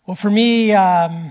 Well, for me, I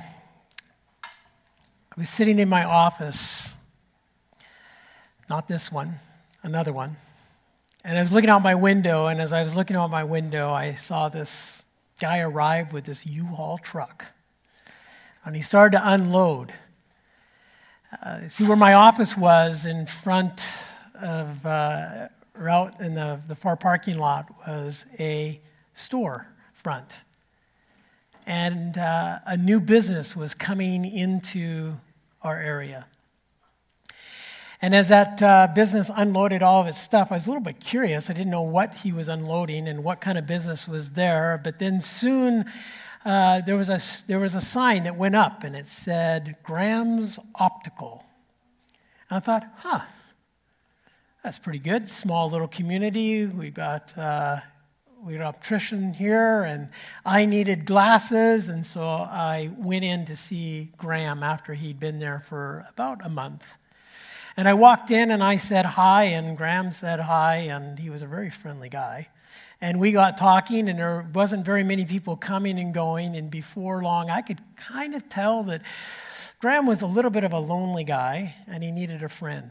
was sitting in my office, not this one, another one, and I was looking out my window, and as I was looking out my window, I saw this guy arrive with this U-Haul truck, and he started to unload. See, where my office was in front of, or out in the far parking lot was a store front. And a new business was coming into our area. And as that business unloaded all of its stuff, I was a little bit curious. I didn't know what he was unloading and what kind of business was there. But then soon there was a sign that went up, and it said, Graham's Optical. And I thought, that's pretty good. Small little community. We got an optician here, and I needed glasses, and so I went in to see Graham after he'd been there for about a month. And I walked in, and I said hi, and Graham said hi, and he was a very friendly guy. And we got talking, and there wasn't very many people coming and going, and before long, I could kind of tell that Graham was a little bit of a lonely guy, and he needed a friend.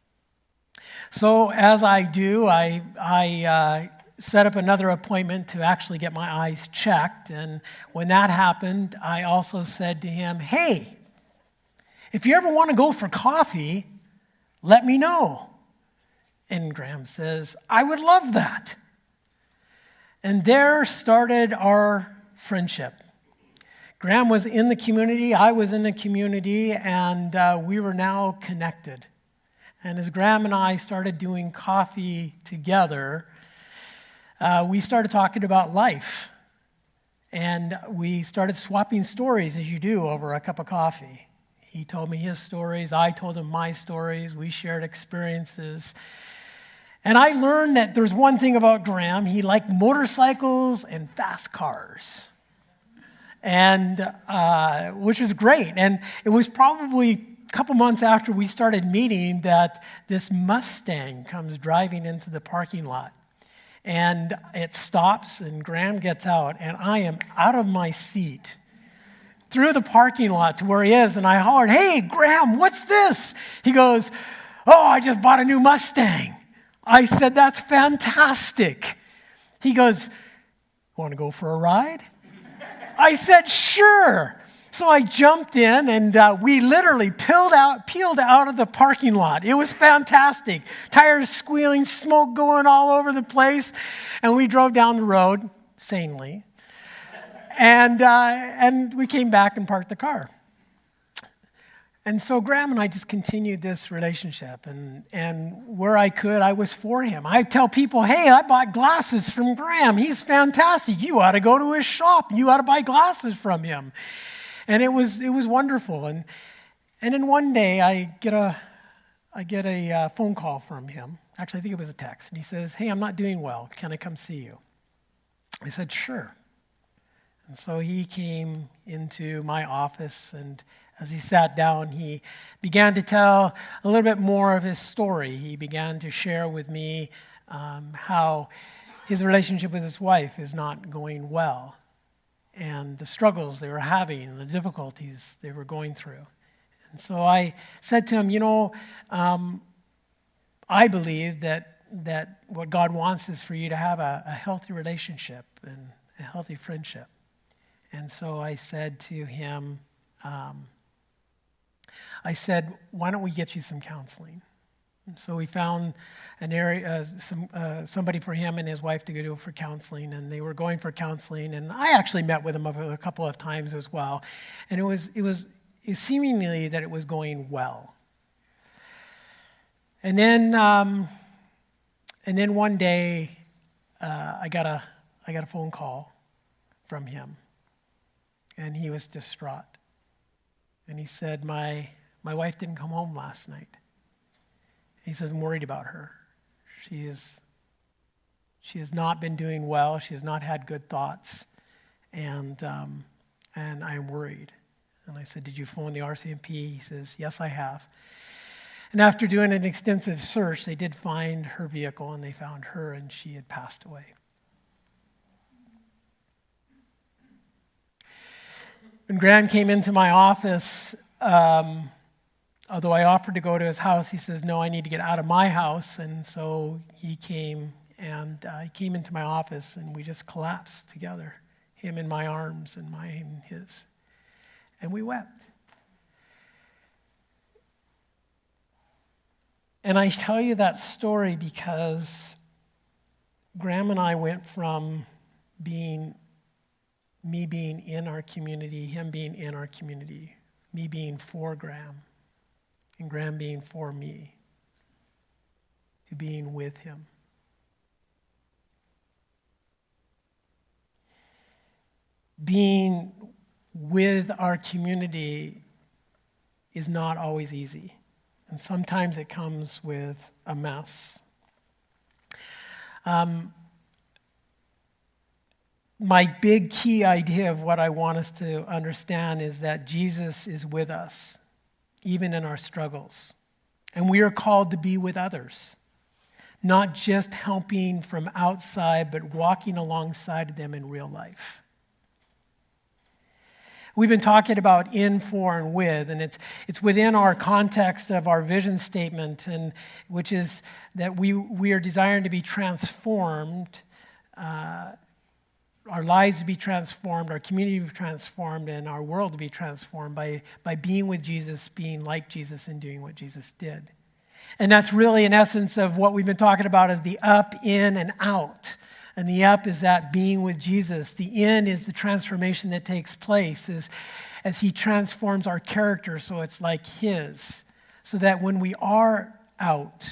So as I do, I set up another appointment to actually get my eyes checked. And when that happened, I also said to him, hey, if you ever want to go for coffee, let me know. And Graham says, I would love that. And there started our friendship. Graham was in the community, I was in the community, and we were now connected. And as Graham and I started doing coffee together, we started talking about life, and we started swapping stories as you do over a cup of coffee. He told me his stories, I told him my stories, we shared experiences. And I learned that there's one thing about Graham, he liked motorcycles and fast cars, and which was great. And it was probably a couple months after we started meeting that this Mustang comes driving into the parking lot. And it stops, and Graham gets out, and I am out of my seat through the parking lot to where he is, and I hollered, hey, Graham, what's this? He goes, oh, I just bought a new Mustang. I said, that's fantastic. He goes, want to go for a ride? I said, sure. So I jumped in, and we literally peeled out of the parking lot. It was fantastic. Tires squealing, smoke going all over the place. And we drove down the road sanely. And we came back and parked the car. And so Graham and I just continued this relationship. And where I could, I was for him. I tell people, hey, I bought glasses from Graham. He's fantastic. You ought to go to his shop. You ought to buy glasses from him. And it was wonderful. And then one day I get a phone call from him. Actually, I think it was a text. And he says, hey, I'm not doing well. Can I come see you? I said, sure. And so he came into my office, and as he sat down, he began to tell a little bit more of his story. He began to share with me how his relationship with his wife is not going well, and the struggles they were having and the difficulties they were going through. And so I said to him, I believe that what God wants is for you to have a healthy relationship and a healthy friendship. And so I said to him, why don't we get you some counseling? And so we found an area, somebody for him and his wife to go for counseling, and they were going for counseling. And I actually met with him a couple of times as well, and it was seemingly that it was going well. And then one day, I got a phone call from him, and he was distraught. And he said, my wife didn't come home last night. He says, I'm worried about her. She has not been doing well. She has not had good thoughts, and I'm worried. And I said, did you phone the RCMP? He says, yes, I have. And after doing an extensive search, they did find her vehicle, and they found her, and she had passed away. When Graham came into my office, although I offered to go to his house, he says, no, I need to get out of my house. And so he came, and he came into my office, and we just collapsed together, him in my arms and mine in his. And we wept. And I tell you that story because Graham and I went from me being in our community, him being in our community, me being for Graham, and Graham being for me, to being with him. Being with our community is not always easy. And sometimes it comes with a mess. My big key idea of what I want us to understand is that Jesus is with us, even in our struggles. And we are called to be with others, not just helping from outside, but walking alongside them in real life. We've been talking about in, for, and with, and it's within our context of our vision statement, and which is that we are desiring to be transformed, our lives to be transformed, our community to be transformed, and our world to be transformed by being with Jesus, being like Jesus, and doing what Jesus did. And that's really an essence of what we've been talking about as the up, in, and out. And the up is that being with Jesus. The in is the transformation that takes place as he transforms our character so it's like his. So that when we are out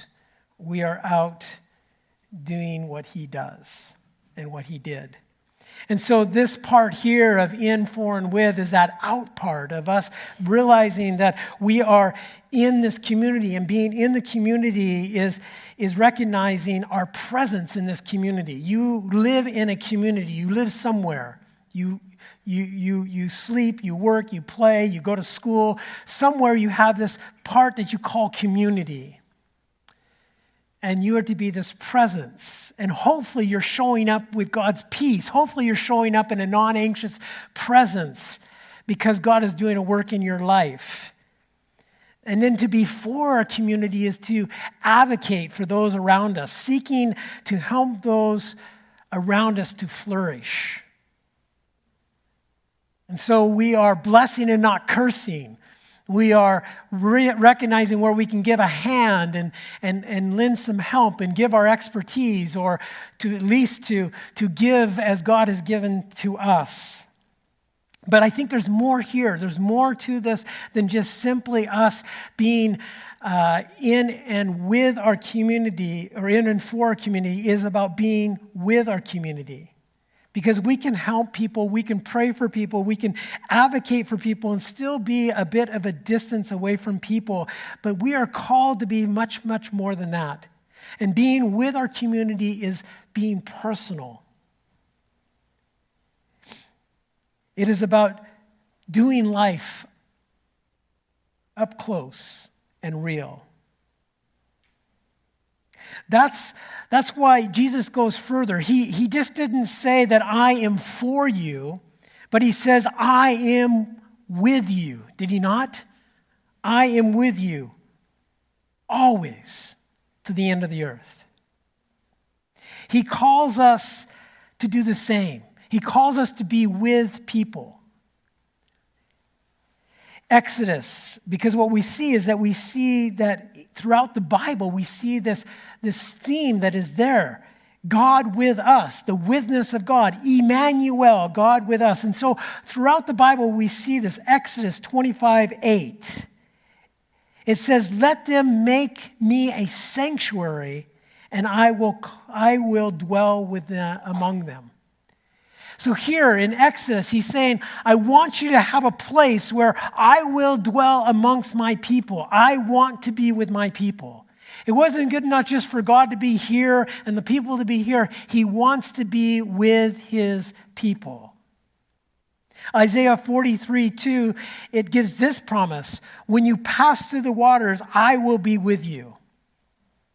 doing what he does and what he did. And so this part here of in, for, and with is that out part of us realizing that we are in this community, and being in the community is recognizing our presence in this community. You live in a community. You live somewhere. You sleep, you work, you play, you go to school. Somewhere you have this part that you call community. And you are to be this presence. And hopefully you're showing up with God's peace. Hopefully you're showing up in a non-anxious presence because God is doing a work in your life. And then to be for our community is to advocate for those around us, seeking to help those around us to flourish. And so we are blessing and not cursing. We are recognizing where we can give a hand and lend some help and give our expertise, or to at least to give as God has given to us. But I think there's more here. There's more to this than just simply us being in and with our community, or in and for our community. It is about being with our community. Because we can help people, we can pray for people, we can advocate for people and still be a bit of a distance away from people. But we are called to be much, much more than that. And being with our community is being personal. It is about doing life up close and real. That's why Jesus goes further. He just didn't say that I am for you, but he says I am with you. Did he not? I am with you always to the end of the earth. He calls us to do the same. He calls us to be with people. Exodus, because what we see is that we see that throughout the Bible, we see this theme that is there. God with us, the witness of God, Emmanuel, God with us. And so throughout the Bible, we see this. Exodus 25:8. It says, let them make me a sanctuary, and I will dwell among them. So here in Exodus, he's saying, I want you to have a place where I will dwell amongst my people. I want to be with my people. It wasn't good enough just for God to be here and the people to be here. He wants to be with his people. Isaiah 43:2, it gives this promise. When you pass through the waters, I will be with you.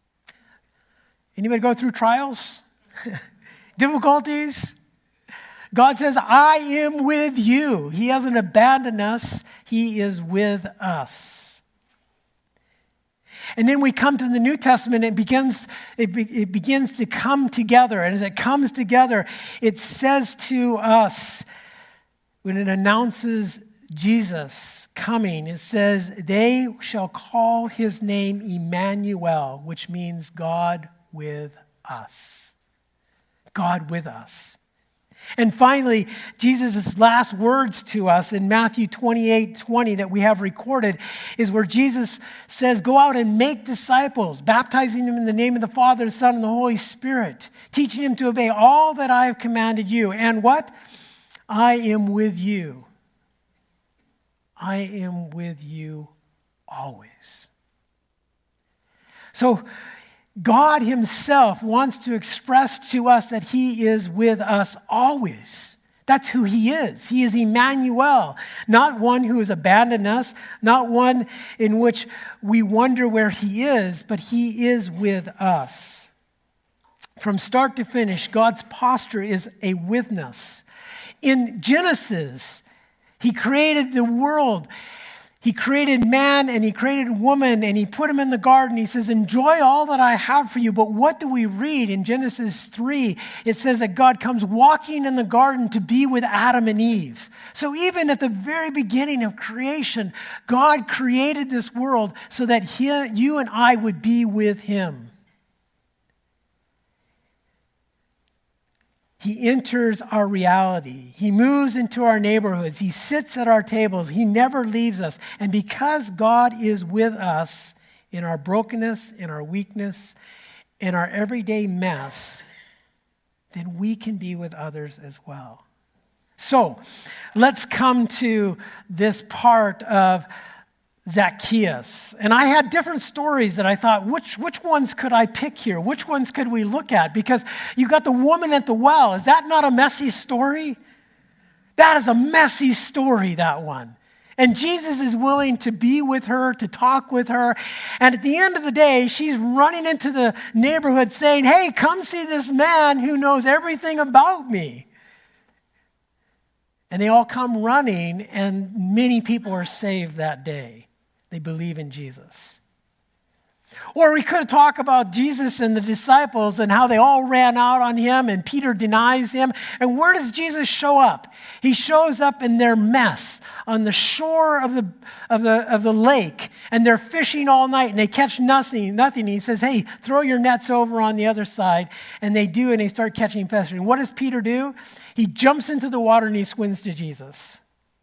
Anybody go through trials? Difficulties? God says, I am with you. He hasn't abandoned us. He is with us. And then we come to the New Testament, it begins to come together. And as it comes together, it says to us, when it announces Jesus coming, it says, they shall call his name Emmanuel, which means God with us. God with us. And finally, Jesus' last words to us in Matthew 28:20 that we have recorded is where Jesus says, go out and make disciples, baptizing them in the name of the Father, the Son, and the Holy Spirit, teaching them to obey all that I have commanded you. And what? I am with you. I am with you always. So, God himself wants to express to us that he is with us always. That's who he is. He is Emmanuel, not one who has abandoned us, not one in which we wonder where he is, but he is with us. From start to finish, God's posture is a witness. In Genesis, he created the world. He created man and he created woman and he put them in the garden. He says, enjoy all that I have for you. But what do we read in Genesis 3? It says that God comes walking in the garden to be with Adam and Eve. So even at the very beginning of creation, God created this world so that you and I would be with him. He enters our reality. He moves into our neighborhoods. He sits at our tables. He never leaves us. And because God is with us in our brokenness, in our weakness, in our everyday mess, then we can be with others as well. So, let's come to this part of Zacchaeus. And I had different stories that I thought, which ones could I pick here? Which ones could we look at? Because you got the woman at the well. Is that not a messy story? That is a messy story, that one. And Jesus is willing to be with her, to talk with her. And at the end of the day, she's running into the neighborhood saying, hey, come see this man who knows everything about me. And they all come running, and many people are saved that day. They believe in Jesus. Or we could talk about Jesus and the disciples and how they all ran out on him and Peter denies him. And where does Jesus show up? He shows up in their mess on the shore of the lake, and they're fishing all night and they catch nothing. He says, hey, throw your nets over on the other side. And they do, and they start catching fish. And what does Peter do? He jumps into the water and he swims to Jesus.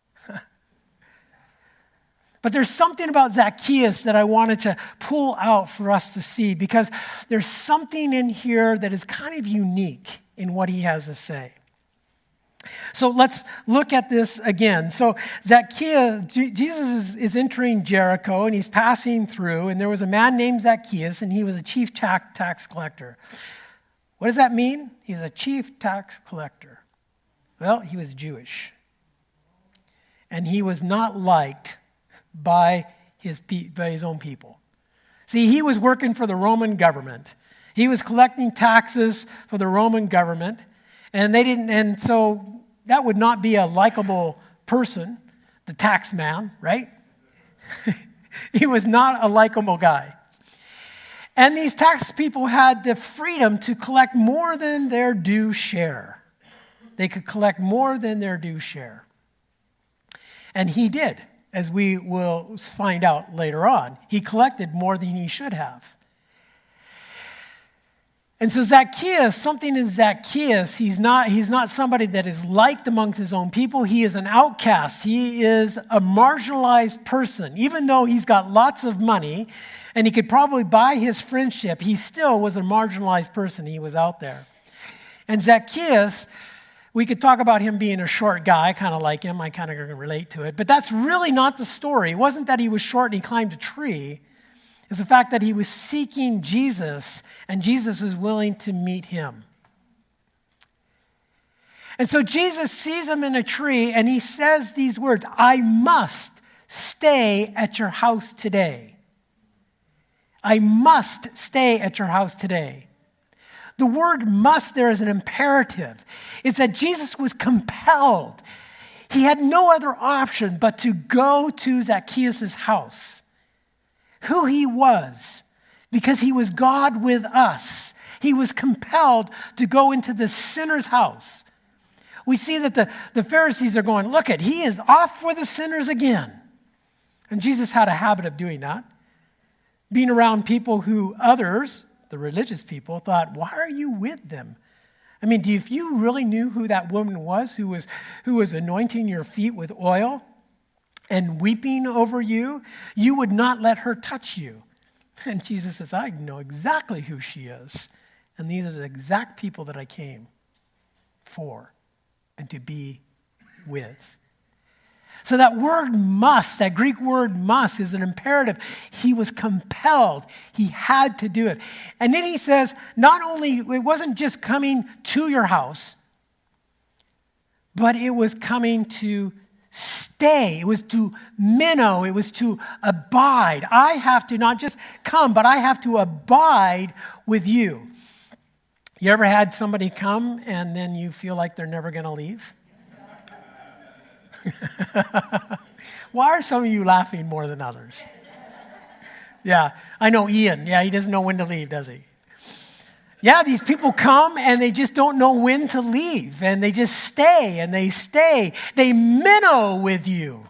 But there's something about Zacchaeus that I wanted to pull out for us to see, because there's something in here that is kind of unique in what he has to say. So let's look at this again. So Zacchaeus, Jesus is entering Jericho and he's passing through, and there was a man named Zacchaeus, and he was a chief tax collector. What does that mean? He was a chief tax collector. Well, he was Jewish. And he was not liked by his own people. See, he was working for the Roman government. He was collecting taxes for the Roman government, and so that would not be a likable person, the tax man, right? He was not a likable guy. And these tax people had the freedom to collect more than their due share. They could collect more than their due share. And he did, as we will find out later on. He collected more than he should have. And so Zacchaeus, something in Zacchaeus, he's not somebody that is liked amongst his own people. He is an outcast. He is a marginalized person. Even though he's got lots of money and he could probably buy his friendship, he still was a marginalized person. He was out there. And Zacchaeus, we could talk about him being a short guy, kind of like him. I kind of can relate to it. But that's really not the story. It wasn't that he was short and he climbed a tree. It's the fact that he was seeking Jesus, and Jesus was willing to meet him. And so Jesus sees him in a tree, and he says these words, I must stay at your house today. I must stay at your house today. The word must there is an imperative. It's that Jesus was compelled. He had no other option but to go to Zacchaeus' house. Who he was, because he was God with us. He was compelled to go into the sinner's house. We see that the Pharisees are going, look at, he is off for the sinners again. And Jesus had a habit of doing that. Being around people who others, the religious people, thought, why are you with them? I mean, if you really knew who that woman was who was anointing your feet with oil and weeping over you, you would not let her touch you. And Jesus says, I know exactly who she is. And these are the exact people that I came for and to be with. So that word must, that Greek word must, is an imperative. He was compelled. He had to do it. And then he says, not only, it wasn't just coming to your house, but it was coming to stay. It was to minnow. It was to abide. I have to not just come, but I have to abide with you. You ever had somebody come and then you feel like they're never going to leave? Why are some of you laughing more than others? Yeah, I know Ian. Yeah, he doesn't know when to leave, does he? Yeah, these people come and they just don't know when to leave. And they just stay and they stay. They minnow with you.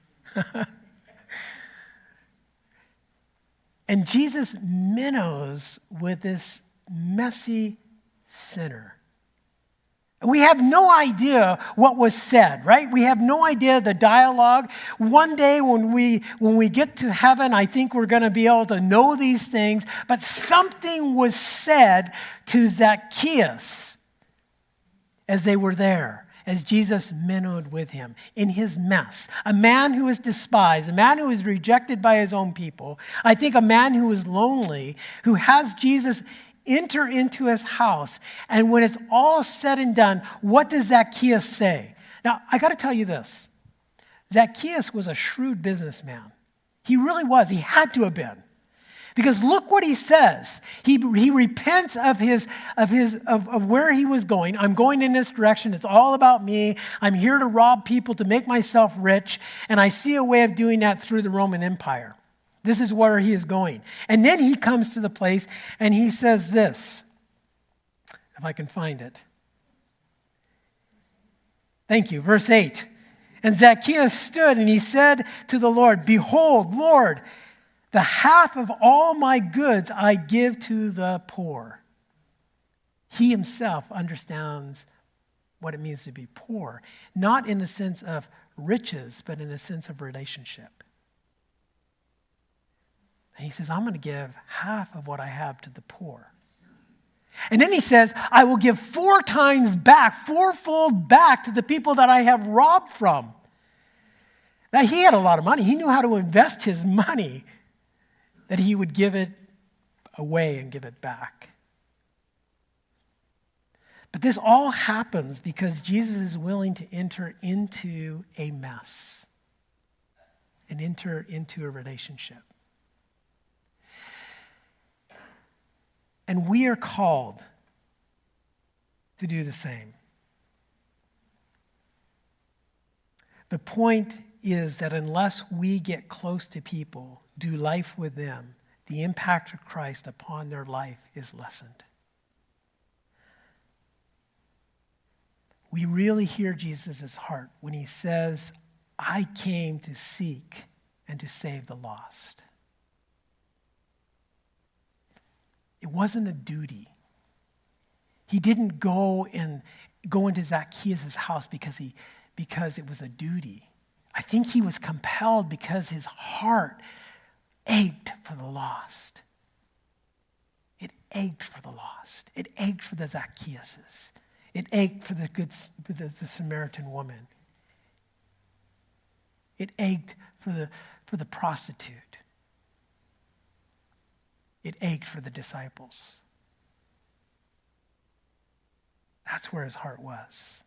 And Jesus minnows with this messy sinner. We have no idea what was said, right? We have no idea the dialogue. One day when we get to heaven, I think we're going to be able to know these things. But something was said to Zacchaeus as they were there, as Jesus minnowed with him in his mess. A man who is despised, a man who is rejected by his own people. I think a man who is lonely, who has Jesus enter into his house. And when it's all said and done, what does Zacchaeus say? Now, I got to tell you this. Zacchaeus was a shrewd businessman. He really was. He had to have been. Because look what he says. He repents of where he was going. I'm going in this direction. It's all about me. I'm here to rob people, to make myself rich. And I see a way of doing that through the Roman Empire. This is where he is going. And then he comes to the place and he says this, if I can find it. Thank you. Verse 8. And Zacchaeus stood and he said to the Lord, behold, Lord, the half of all my goods I give to the poor. He himself understands what it means to be poor, not in the sense of riches, but in the sense of relationship. And he says, I'm going to give half of what I have to the poor. And then he says, I will give 4 times back, 4-fold back to the people that I have robbed from. Now, he had a lot of money. He knew how to invest his money, that he would give it away and give it back. But this all happens because Jesus is willing to enter into a mess and enter into a relationship. And we are called to do the same. The point is that unless we get close to people, do life with them, the impact of Christ upon their life is lessened. We really hear Jesus' heart when he says, I came to seek and to save the lost. It wasn't a duty. He didn't go into Zacchaeus' house because it was a duty. I think he was compelled because his heart ached for the lost. It ached for the lost. It ached for the Zacchaeuses. It ached for the Samaritan woman. It ached for the prostitute. It ached for the disciples. That's where his heart was.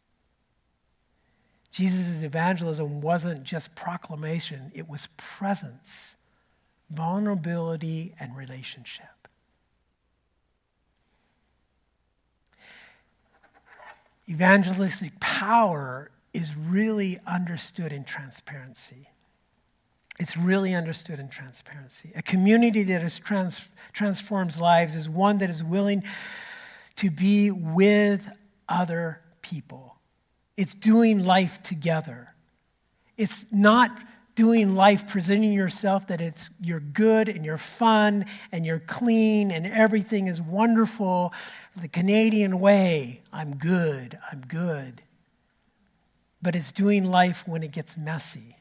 Jesus' evangelism wasn't just proclamation, it was presence, vulnerability, and relationship. Evangelistic power is really understood in transparency. It's really understood in transparency. A community that is transforms lives is one that is willing to be with other people. It's doing life together. It's not doing life presenting yourself that you're good and you're fun and you're clean and everything is wonderful. The Canadian way, I'm good. But it's doing life when it gets messy.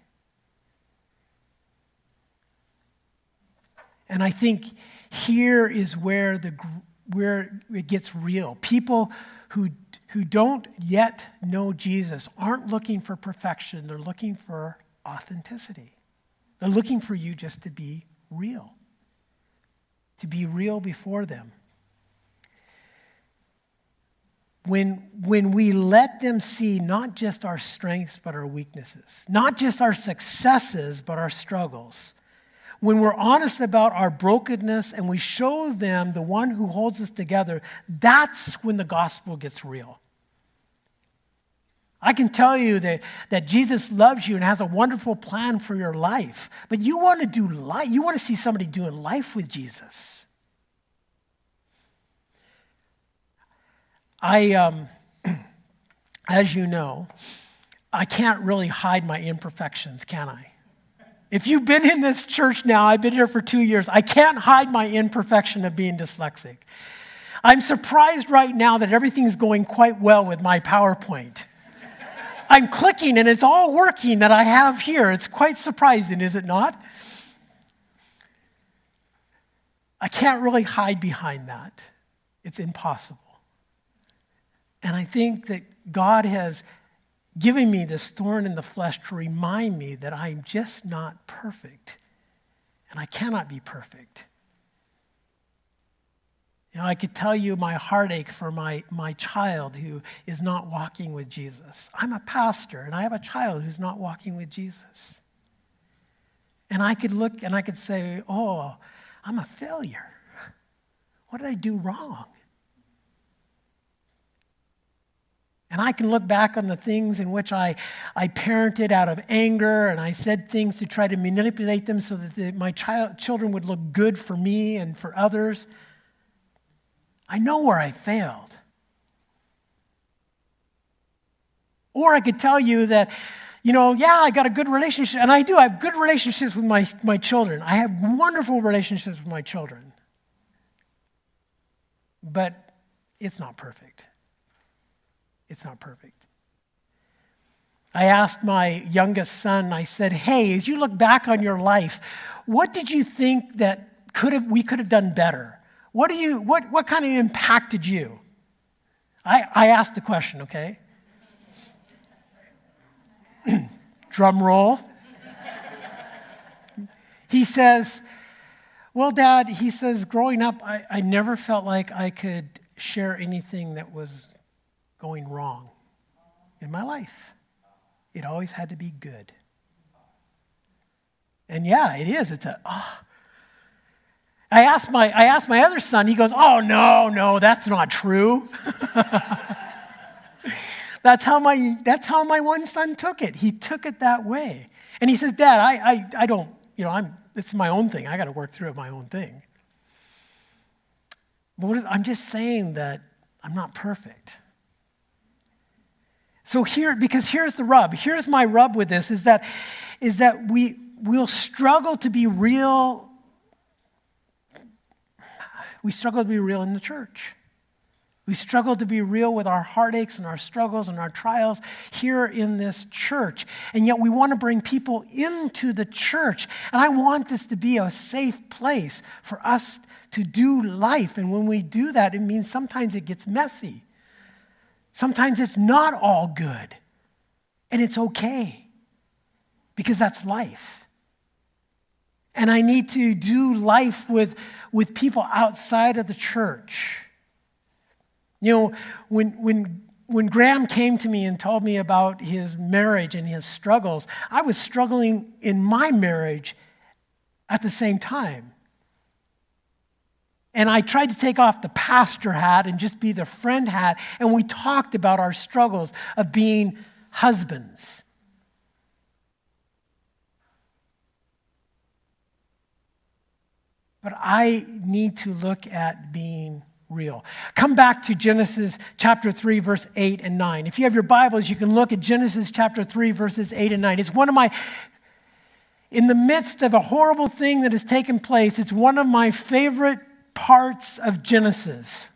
And I think here is where it gets real. People who don't yet know Jesus aren't looking for perfection. They're looking for authenticity. They're looking for you just to be real before them. When we let them see not just our strengths but our weaknesses, not just our successes but our struggles, when we're honest about our brokenness and we show them the one who holds us together, that's when the gospel gets real. I can tell you that Jesus loves you and has a wonderful plan for your life, but you want to do life. You want to see somebody doing life with Jesus. As you know, I can't really hide my imperfections, can I? If you've been in this church now, I've been here for 2 years, I can't hide my imperfection of being dyslexic. I'm surprised right now that everything's going quite well with my PowerPoint. I'm clicking and it's all working that I have here. It's quite surprising, is it not? I can't really hide behind that. It's impossible. And I think that God has given me this thorn in the flesh to remind me that I'm just not perfect. And I cannot be perfect. You know, I could tell you my heartache for my child who is not walking with Jesus. I'm a pastor, and I have a child who's not walking with Jesus. And I could look and I could say, oh, I'm a failure. What did I do wrong? And I can look back on the things in which I parented out of anger, and I said things to try to manipulate them so that my children would look good for me and for others. I know where I failed. Or I could tell you that, I got a good relationship, and I do. I have good relationships with my children. I have wonderful relationships with my children. But it's not perfect. It's not perfect. I asked my youngest son, I said, hey, as you look back on your life, what did you think that we could have done better? What kind of impacted you? I asked the question, okay? Drum roll. He says, well, Dad, he says, growing up, I never felt like I could share anything that was going wrong in my life. It always had to be good. And yeah, it is. I asked my other son, he goes, oh, no, that's not true. That's how my one son took it. He took it that way. And he says, Dad, I don't, it's my own thing. I got to work through it my own thing. But I'm just saying that I'm not perfect. So because here's the rub. Here's my rub with this is that we'll struggle to be real. We struggle to be real in the church. We struggle to be real with our heartaches and our struggles and our trials here in this church. And yet we want to bring people into the church. And I want this to be a safe place for us to do life. And when we do that, it means sometimes it gets messy. Sometimes it's not all good, and it's okay, because that's life. And I need to do life with people outside of the church. When Graham came to me and told me about his marriage and his struggles, I was struggling in my marriage at the same time. And I tried to take off the pastor hat and just be the friend hat. And we talked about our struggles of being husbands. But I need to look at being real. Come back to Genesis chapter 3, verse 8 and 9. If you have your Bibles, you can look at Genesis chapter 3, verses 8 and 9. It's one of my, in the midst of a horrible thing that has taken place, it's one of my favorite parts of Genesis.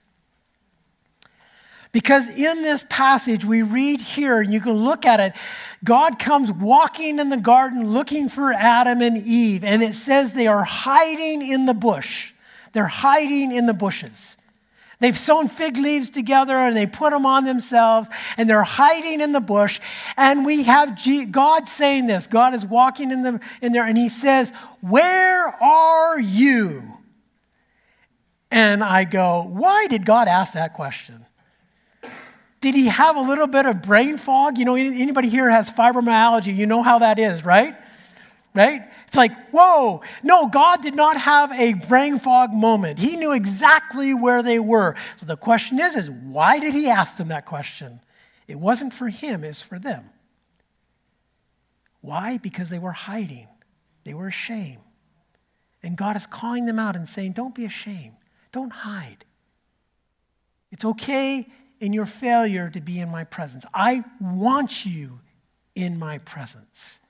Because in this passage we read here, and you can look at it, God comes walking in the garden looking for Adam and Eve, and it says they are hiding in the bush. They're hiding in the bushes. They've sewn fig leaves together and they put them on themselves, and they're hiding in the bush. And we have God saying this. God is walking in there, and he says, "Where are you?" And I go, why did God ask that question? Did he have a little bit of brain fog? You know, anybody here has fibromyalgia. You know how that is, right? Right? It's like, whoa. No, God did not have a brain fog moment. He knew exactly where they were. So the question is why did he ask them that question? It wasn't for him, it's for them. Why? Because they were hiding. They were ashamed. And God is calling them out and saying, don't be ashamed. Don't hide. It's okay in your failure to be in my presence. I want you in my presence.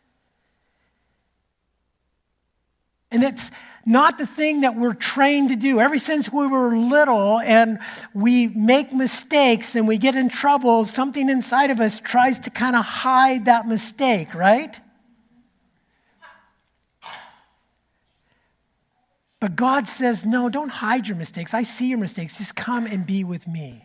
And it's not the thing that we're trained to do. Ever since we were little and we make mistakes and we get in trouble, something inside of us tries to kind of hide that mistake, right? But God says, no, don't hide your mistakes. I see your mistakes. Just come and be with me.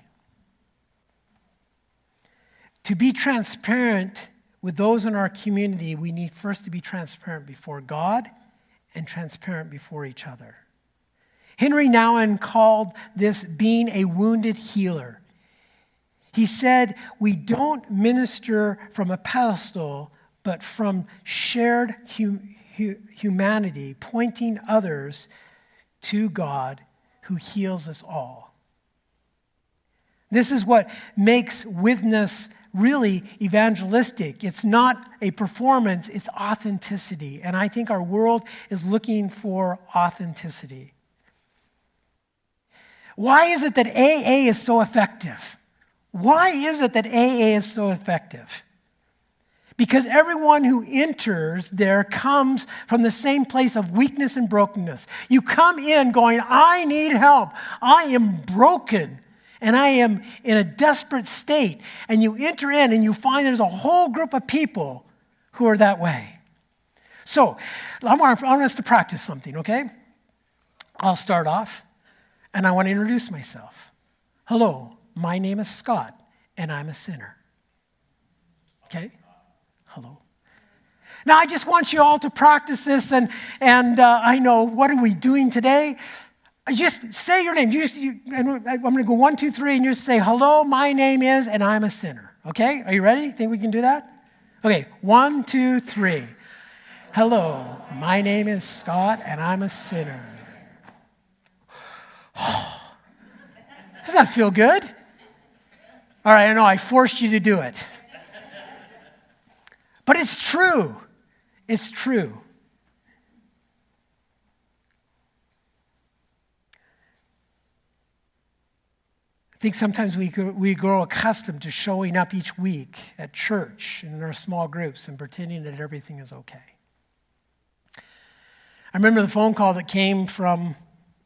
To be transparent with those in our community, we need first to be transparent before God and transparent before each other. Henry Nouwen called this being a wounded healer. He said, we don't minister from a pedestal, but from shared humanity, pointing others to God who heals us all. This is what makes witness really evangelistic. It's not a performance, it's authenticity. And I think our world is looking for authenticity. Why is it that AA is so effective? Why is it that AA is so effective? Because everyone who enters there comes from the same place of weakness and brokenness. You come in going, I need help. I am broken. And I am in a desperate state. And you enter in and you find there's a whole group of people who are that way. So, I want us to practice something, okay? I'll start off, and I want to introduce myself. Hello, my name is Scott, and I'm a sinner. Okay? Hello. Now, I just want you all to practice this, and I know, what are we doing today? Just say your name. I'm going to go 1, 2, 3, and you just say, hello, my name is, and I'm a sinner. Okay? Are you ready? Think we can do that? Okay, 1, 2, 3. Hello, my name is Scott, and I'm a sinner. Does that feel good? All right, I know I forced you to do it. But it's true. It's true. I think sometimes we grow accustomed to showing up each week at church and in our small groups and pretending that everything is okay. I remember the phone call that came from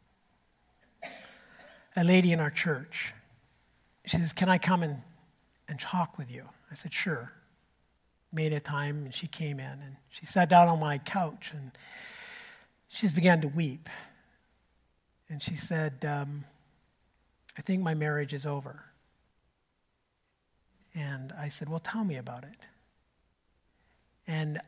a lady in our church. She says, can I come and talk with you? I said, sure. Made a time, and she came in, and she sat down on my couch, and she just began to weep. And she said, I think my marriage is over. And I said, well, tell me about it. And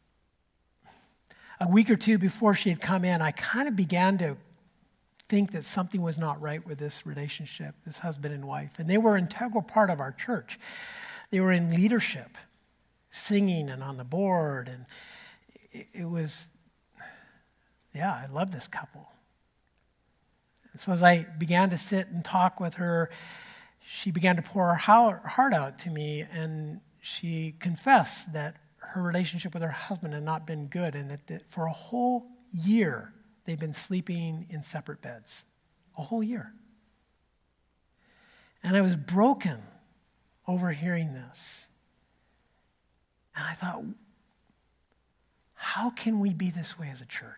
a week or two before she had come in, I kind of began to think that something was not right with this relationship, this husband and wife. And they were an integral part of our church. They were in leadership, singing and on the board. And it was, I love this couple. So as I began to sit and talk with her, she began to pour her heart out to me, and she confessed that her relationship with her husband had not been good, and that for a whole year they've been sleeping in separate beds. A whole year. And I was broken over hearing this. And I thought, how can we be this way as a church?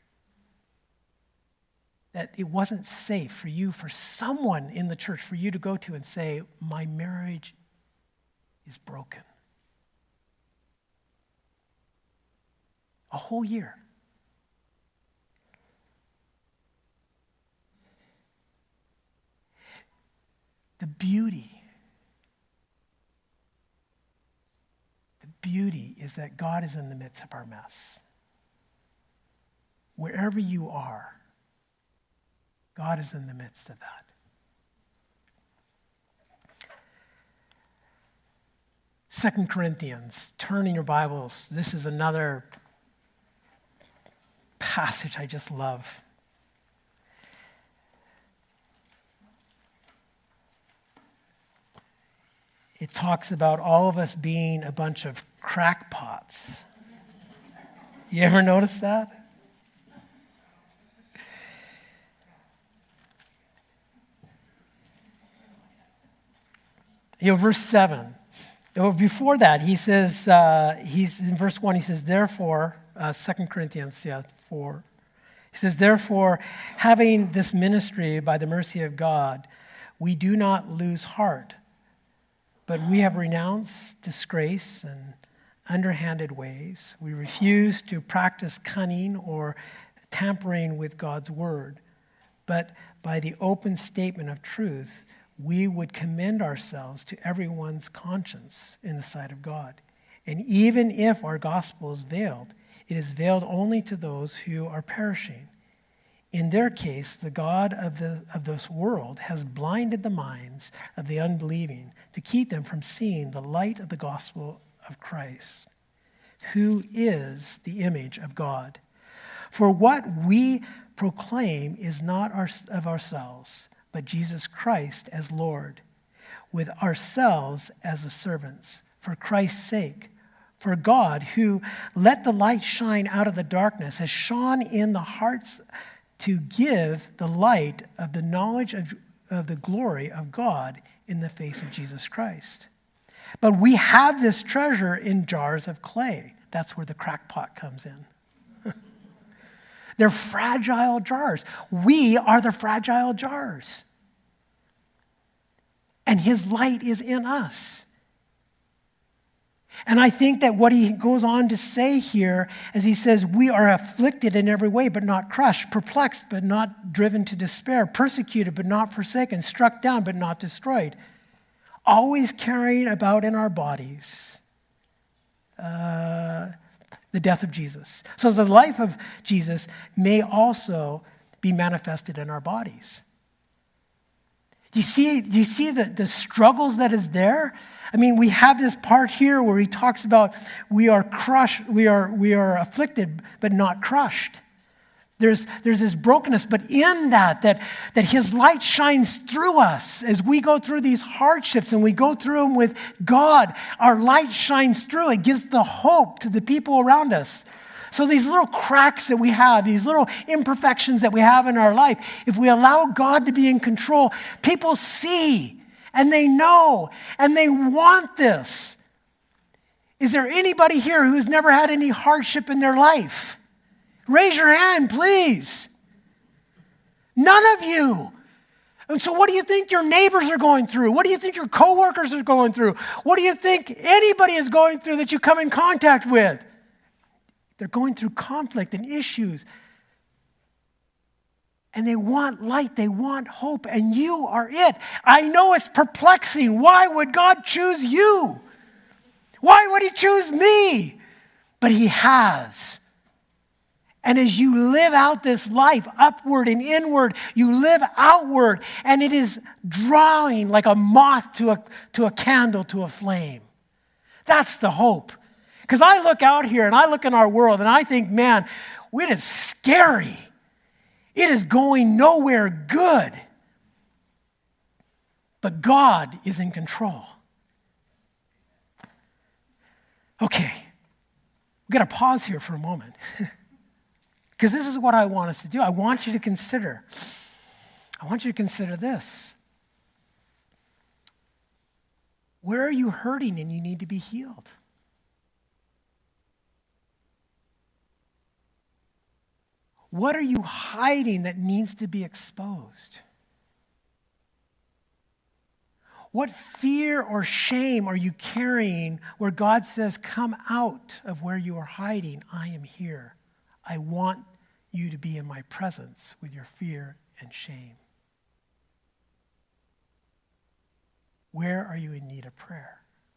That it wasn't safe for you, for someone in the church, for you to go to and say, my marriage is broken. A whole year. The beauty is that God is in the midst of our mess. Wherever you are, God is in the midst of that. 2 Corinthians, turn in your Bibles. This is another passage I just love. It talks about all of us being a bunch of crackpots. You ever notice that? Verse 7. Before that, he says, he's in verse 1, he says, therefore, 2 Corinthians 4. He says, therefore, having this ministry by the mercy of God, we do not lose heart, but we have renounced disgrace and underhanded ways. We refuse to practice cunning or tampering with God's word, but by the open statement of truth, we would commend ourselves to everyone's conscience in the sight of God. And even if our gospel is veiled, it is veiled only to those who are perishing. In their case, the God of this world has blinded the minds of the unbelieving to keep them from seeing the light of the gospel of Christ, who is the image of God. For what we proclaim is not of ourselves, but Jesus Christ as Lord, with ourselves as the servants, for Christ's sake. For God, who let the light shine out of the darkness, has shone in the hearts to give the light of the knowledge of the glory of God in the face of Jesus Christ. But we have this treasure in jars of clay. That's where the crackpot comes in. They're fragile jars. We are the fragile jars. And his light is in us. And I think that what he goes on to say here, as he says, we are afflicted in every way, but not crushed, perplexed, but not driven to despair, persecuted, but not forsaken, struck down, but not destroyed, always carrying about in our bodies the death of Jesus, so the life of Jesus may also be manifested in our bodies. Do you see the struggles that is there? I mean, we have this part here where he talks about we are crushed, we are afflicted, but not crushed. There's this brokenness, but in that his light shines through us as we go through these hardships and we go through them with God. Our light shines through. It gives the hope to the people around us. So these little cracks that we have, these little imperfections that we have in our life, if we allow God to be in control, people see and they know and they want this. Is there anybody here who's never had any hardship in their life? Raise your hand, please. None of you. And so what do you think your neighbors are going through? What do you think your coworkers are going through? What do you think anybody is going through that you come in contact with? They're going through conflict and issues. And they want light, they want hope, and you are it. I know it's perplexing. Why would God choose you? Why would he choose me? But he has. And as you live out this life, upward and inward, you live outward, and it is drawing like a moth to a candle, to a flame. That's the hope. Because I look out here and I look in our world and I think, man, it is scary. It is going nowhere good. But God is in control. Okay, we've got to pause here for a moment. Because this is what I want us to do. I want you to consider this. Where are you hurting and you need to be healed? What are you hiding that needs to be exposed? What fear or shame are you carrying where God says, come out of where you are hiding? I am here. I want you to be in my presence with your fear and shame. Where are you in need of prayer?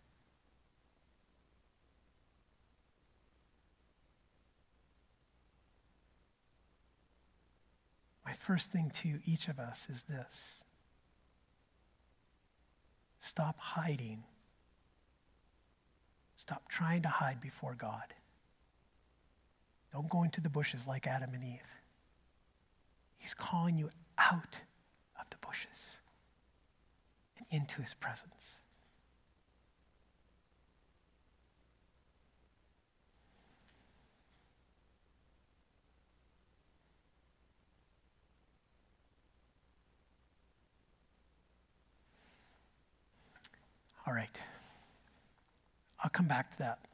My first thing to each of us is this. Stop hiding. Stop trying to hide before God. Don't go into the bushes like Adam and Eve. He's calling you out of the bushes and into his presence. All right. I'll come back to that.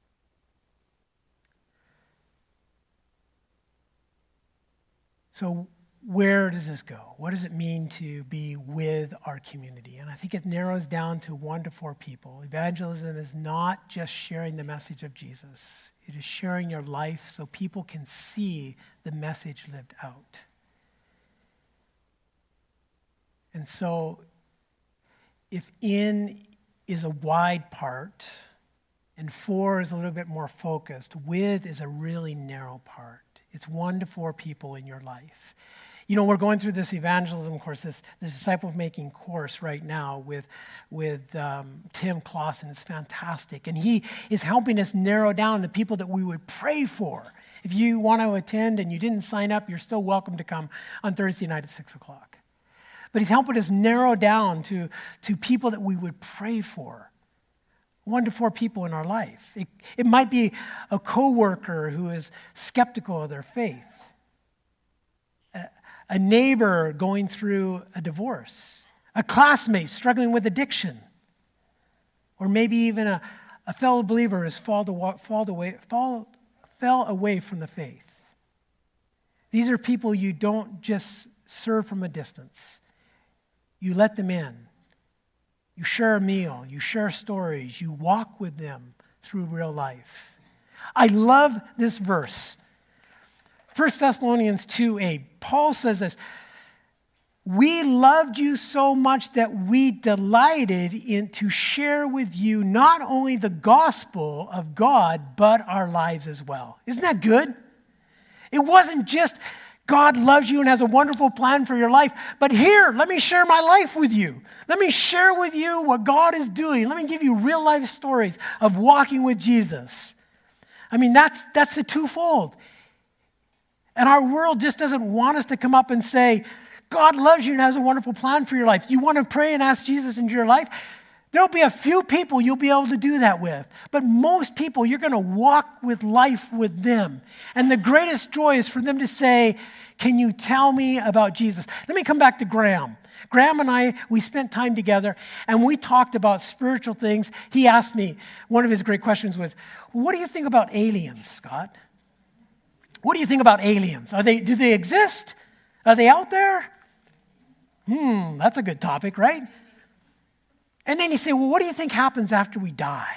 So where does this go? What does it mean to be with our community? And I think it narrows down to 1 to 4 people. Evangelism is not just sharing the message of Jesus. It is sharing your life so people can see the message lived out. And so if in is a wide part, and 4 is a little bit more focused. With is a really narrow part. It's 1 to 4 people in your life. You know, we're going through this evangelism course, this disciple-making course right now with Tim Clausen. It's fantastic. And he is helping us narrow down the people that we would pray for. If you want to attend and you didn't sign up, you're still welcome to come on Thursday night at 6 o'clock. But he's helping us narrow down to people that we would pray for. 1 to 4 people in our life. It might be a coworker who is skeptical of their faith. A neighbor going through a divorce. A classmate struggling with addiction. Or maybe even a fellow believer who has fell away from the faith. These are people you don't just serve from a distance. You let them in. You share a meal. You share stories. You walk with them through real life. I love this verse. 1 Thessalonians 2:8. Paul says this. We loved you so much that we delighted in to share with you not only the gospel of God, but our lives as well. Isn't that good? It wasn't just God loves you and has a wonderful plan for your life. But here, let me share my life with you. Let me share with you what God is doing. Let me give you real life stories of walking with Jesus. I mean, that's a twofold. And our world just doesn't want us to come up and say, God loves you and has a wonderful plan for your life. You want to pray and ask Jesus into your life? There'll be a few people you'll be able to do that with. But most people, you're going to walk with life with them. And the greatest joy is for them to say, can you tell me about Jesus? Let me come back to Graham. Graham and I, we spent time together, and we talked about spiritual things. He asked me, one of his great questions was, what do you think about aliens, Scott? What do you think about aliens? Do they exist? Are they out there? That's a good topic, right? And then he said, well, what do you think happens after we die?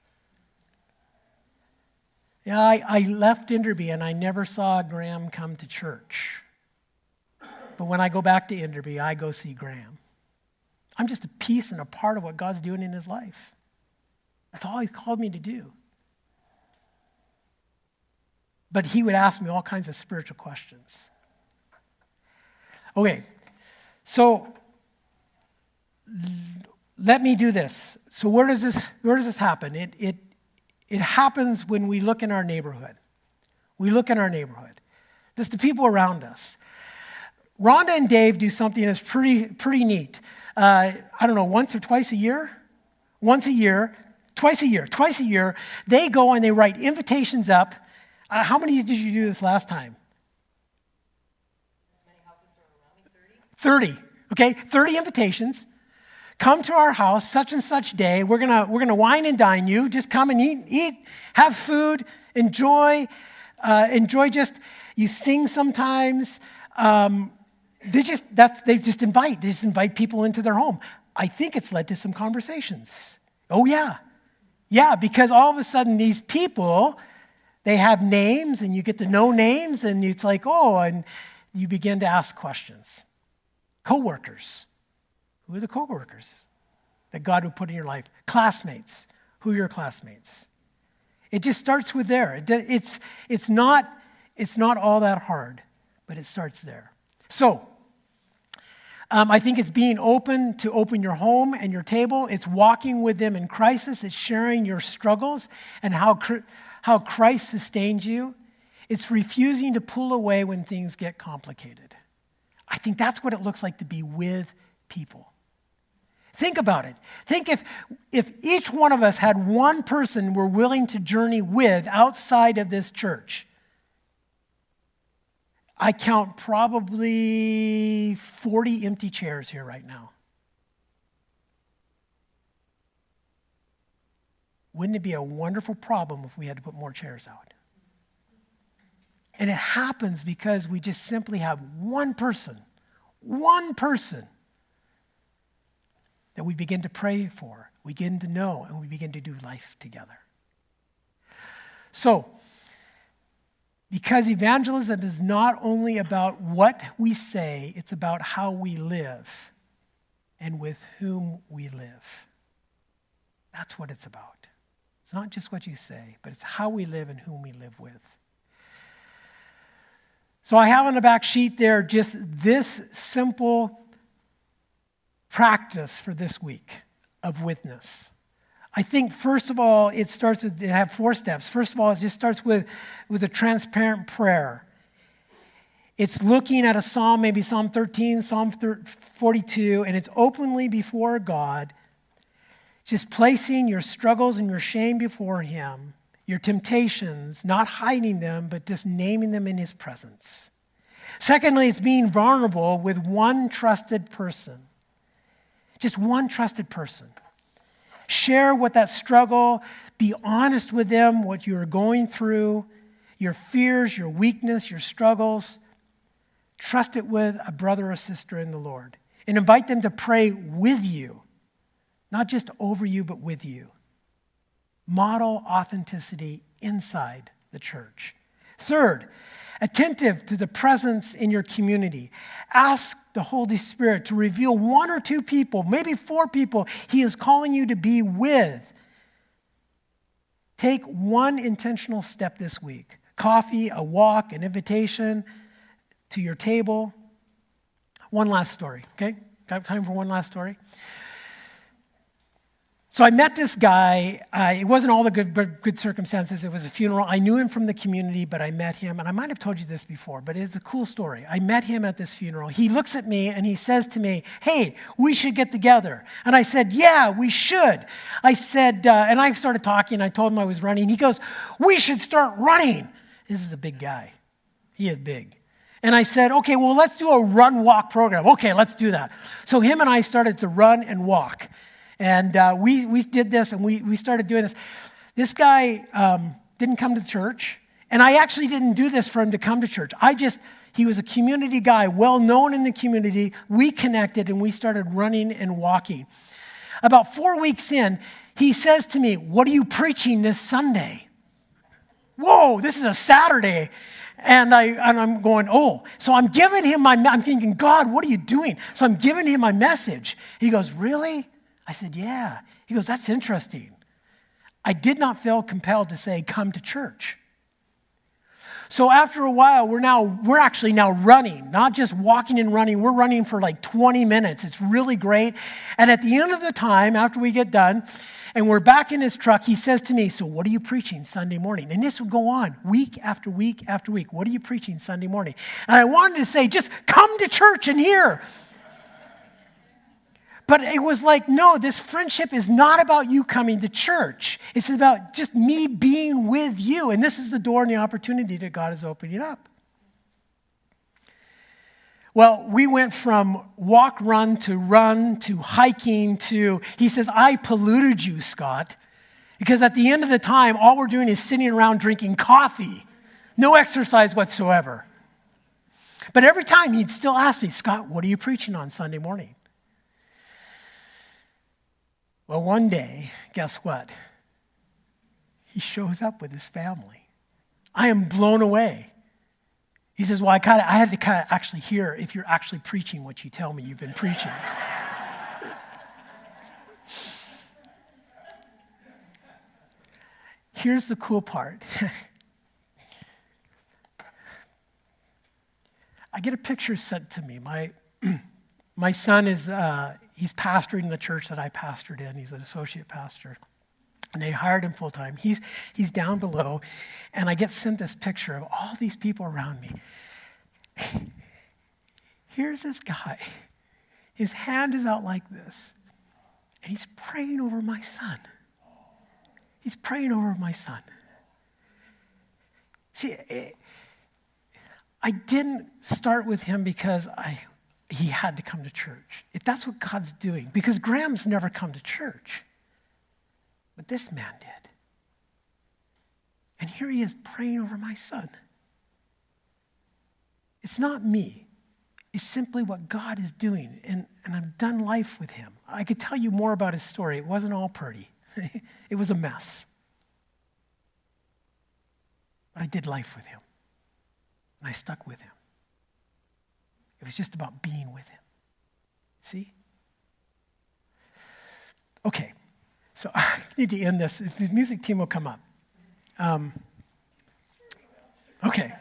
Yeah, I left Enderby and I never saw Graham come to church. But when I go back to Enderby, I go see Graham. I'm just a piece and a part of what God's doing in his life. That's all he's called me to do. But he would ask me all kinds of spiritual questions. Okay, so let me do this. So where does this happen? It happens when we look in our neighborhood. We look in our neighborhood. This is the people around us. Rhonda and Dave do something that's pretty neat. I don't know, once or twice a year? Twice a year, they go and they write invitations up. How many did you do this last time? 30. Okay, 30 invitations. Come to our house, such and such day. We're gonna wine and dine you. Just come and eat, have food, enjoy. Just you sing sometimes. They just invite people into their home. I think it's led to some conversations. Oh yeah, because all of a sudden these people, they have names, and you get to know names, and it's like, and you begin to ask questions. Coworkers. Who are the coworkers that God would put in your life? Classmates. Who are your classmates? It just starts with there. It's not all that hard, but it starts there. So, I think it's being open to open your home and your table. It's walking with them in crisis. It's sharing your struggles and how Christ sustains you. It's refusing to pull away when things get complicated. I think that's what it looks like to be with people. Think about it. Think if each one of us had one person we're willing to journey with outside of this church. I count probably 40 empty chairs here right now. Wouldn't it be a wonderful problem if we had to put more chairs out? And it happens because we just simply have one person that we begin to pray for, we begin to know, and we begin to do life together. So, because evangelism is not only about what we say, it's about how we live and with whom we live. That's what it's about. It's not just what you say, but it's how we live and whom we live with. So I have on the back sheet there just this simple practice for this week of witness. I think, first of all, it have 4 steps. First of all, it just starts with a transparent prayer. It's looking at a psalm, maybe Psalm 13, Psalm 42, and it's openly before God, just placing your struggles and your shame before Him, your temptations, not hiding them, but just naming them in His presence. Secondly, it's being vulnerable with one trusted person. Just one trusted person. Share what that struggle, be honest with them, what you are going through, your fears, your weakness, your struggles. Trust it with a brother or sister in the Lord. And invite them to pray with you, not just over you, but with you. Model authenticity inside the church. Third, attentive to the presence in your community. Ask the Holy Spirit to reveal 1 or 2 people, maybe 4 people He is calling you to be with. Take one intentional step this week. Coffee, a walk, an invitation to your table. One last story, okay? Got time for one last story? So I met this guy. It wasn't all the good circumstances. It was a funeral. I knew him from the community, but I met him. And I might have told you this before, but it's a cool story. I met him at this funeral. He looks at me and he says to me, "Hey, we should get together." And I said, "Yeah, we should." I said, and I started talking. I told him I was running. He goes, "We should start running." This is a big guy. He is big. And I said, "Okay, well, let's do a run-walk program." "Okay, let's do that." So him and I started to run and walk. And we did this, and we started doing this. This guy didn't come to church, and I actually didn't do this for him to come to church. He was a community guy, well known in the community. We connected, and we started running and walking. About 4 weeks in, he says to me, "What are you preaching this Sunday?" Whoa, this is a Saturday. And I'm going, oh. So I'm giving him I'm thinking, "God, what are you doing?" So I'm giving him my message. He goes, "Really?" I said, "Yeah." He goes, "That's interesting." I did not feel compelled to say, "Come to church." So after a while, we're actually now running, not just walking and running. We're running for like 20 minutes. It's really great. And at the end of the time, after we get done, and we're back in his truck, he says to me, so what are you preaching Sunday morning? And this would go on week after week after week. What are you preaching Sunday morning? And I wanted to say, just come to church and hear. But it was like, no, this friendship is not about you coming to church. It's about just me being with you. And this is the door and the opportunity that God is opening up. Well, we went from walk, run to hiking to, he says, I polluted you, Scott, because at the end of the time, all we're doing is sitting around drinking coffee, no exercise whatsoever. But every time he'd still ask me, Scott, what are you preaching on Sunday morning? Well, one day, guess what? He shows up with his family. I am blown away. He says, well, I had to actually hear if you're actually preaching what you tell me you've been preaching. Here's the cool part. I get a picture sent to me. My son is, he's pastoring the church that I pastored in. He's an associate pastor. And they hired him full time. He's down below, and I get sent this picture of all these people around me. Here's this guy. His hand is out like this, and he's praying over my son. He's praying over my son. See, I didn't start with him because he had to come to church. If that's what God's doing, because Graham's never come to church. But this man did. And here he is praying over my son. It's not me. It's simply what God is doing. And I've done life with him. I could tell you more about his story. It wasn't all pretty. It was a mess. But I did life with him. And I stuck with him. It was just about being with him. See? Okay. So I need to end this. If the music team will come up. Okay.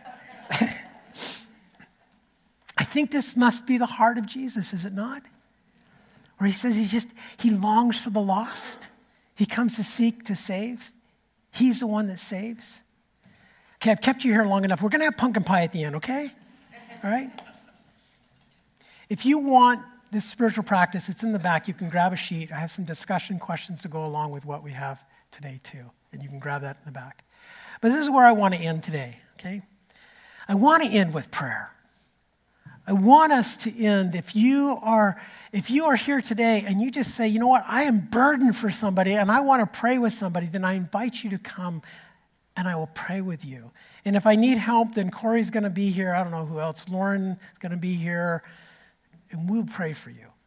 I think this must be the heart of Jesus, is it not? Where he says he longs for the lost. He comes to seek, to save. He's the one that saves. Okay, I've kept you here long enough. We're going to have pumpkin pie at the end, okay? All right? If you want this spiritual practice, it's in the back. You can grab a sheet. I have some discussion questions to go along with what we have today, too. And you can grab that in the back. But this is where I want to end today, okay? I want to end with prayer. I want us to end, if you are here today and you just say, you know what, I am burdened for somebody and I want to pray with somebody, then I invite you to come and I will pray with you. And if I need help, then Corey's going to be here. I don't know who else. Lauren is going to be here. And we'll pray for you.